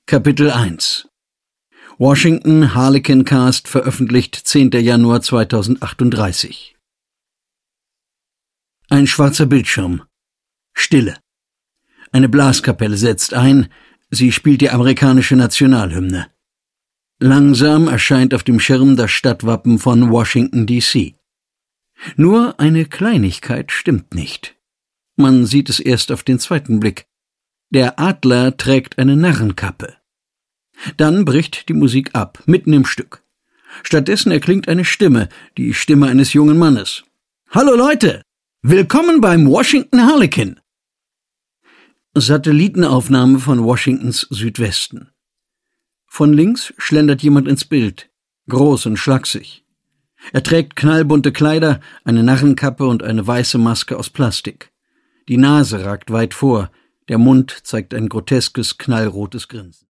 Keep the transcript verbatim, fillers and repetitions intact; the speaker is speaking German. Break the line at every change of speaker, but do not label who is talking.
Kapitel eins Washington Harlequin Cast veröffentlicht zehnter Januar zweitausendachtunddreißig. Ein schwarzer Bildschirm. Stille. Eine Blaskapelle setzt ein, sie spielt die amerikanische Nationalhymne. Langsam erscheint auf dem Schirm das Stadtwappen von Washington D C Nur eine Kleinigkeit stimmt nicht. Man sieht es erst auf den zweiten Blick. Der Adler trägt eine Narrenkappe. Dann bricht die Musik ab, mitten im Stück. Stattdessen erklingt eine Stimme, die Stimme eines jungen Mannes. »Hallo Leute! Willkommen beim Washington Harlequin!« Satellitenaufnahme von Washingtons Südwesten. Von links schlendert jemand ins Bild, groß und schlaksig. Er trägt knallbunte Kleider, eine Narrenkappe und eine weiße Maske aus Plastik. Die Nase ragt weit vor, der Mund zeigt ein groteskes, knallrotes Grinsen.